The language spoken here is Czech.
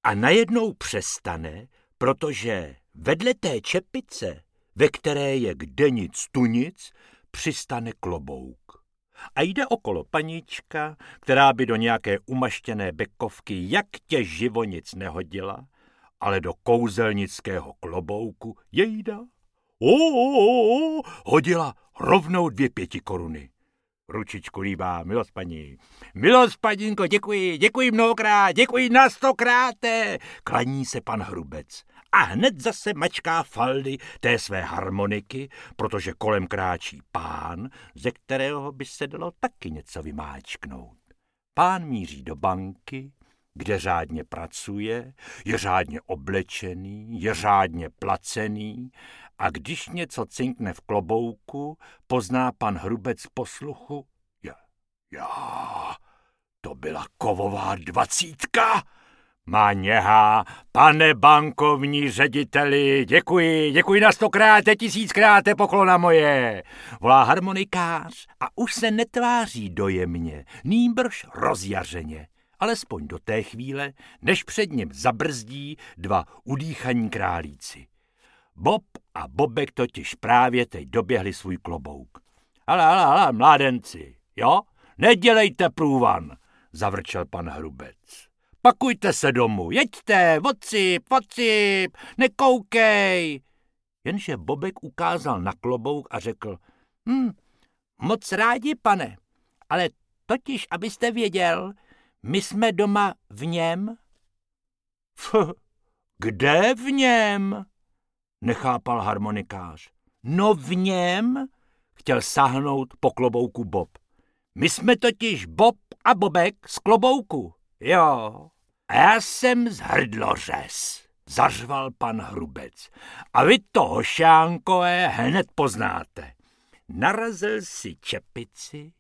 A najednou přestane, protože vedle té čepice, ve které je kde nic tu nic, přistane klobouk. A jde okolo panička, která by do nějaké umaštěné bekovky jak tě živo nic nehodila, ale do kouzelnického klobouku jejda hodila rovnou 2 5 koruny. Ručičku líbá, milost paní. Milost panínko, děkuji mnohokrát, děkuji na 100krát. Klaní se pan Hrubec a hned zase mačká faldy té své harmoniky, protože kolem kráčí pán, ze kterého by se dalo taky něco vymáčknout. Pán míří do banky, kde řádně pracuje, je řádně oblečený, je řádně placený a když něco cinkne v klobouku, pozná pan Hrubec posluchu. Já, to byla kovová 20. Má něhá, pane bankovní řediteli, děkuji na 100krát, 1000krát, poklona moje. Volá harmonikář a už se netváří dojemně, nýbrž rozjařeně. Alespoň do té chvíle, než před ním zabrzdí 2 udýchaní králíci. Bob a Bobek totiž právě teď doběhli svůj klobouk. Ale, mládenci, jo? Nedělejte průvan, zavrčel pan Hrubec. Pakujte se domů, jeďte, vocip, nekoukej. Jenže Bobek ukázal na klobouk a řekl, moc rádi, pane, ale totiž, abyste věděl, my jsme doma v něm. Kde v něm? Nechápal harmonikář. No v něm, chtěl sáhnout po klobouku Bob. My jsme totiž Bob a Bobek z klobouku. Jo. A já jsem z hrdlořez, zařval pan Hrubec. A vy to, hošánkové, hned poznáte. Narazil si čepici,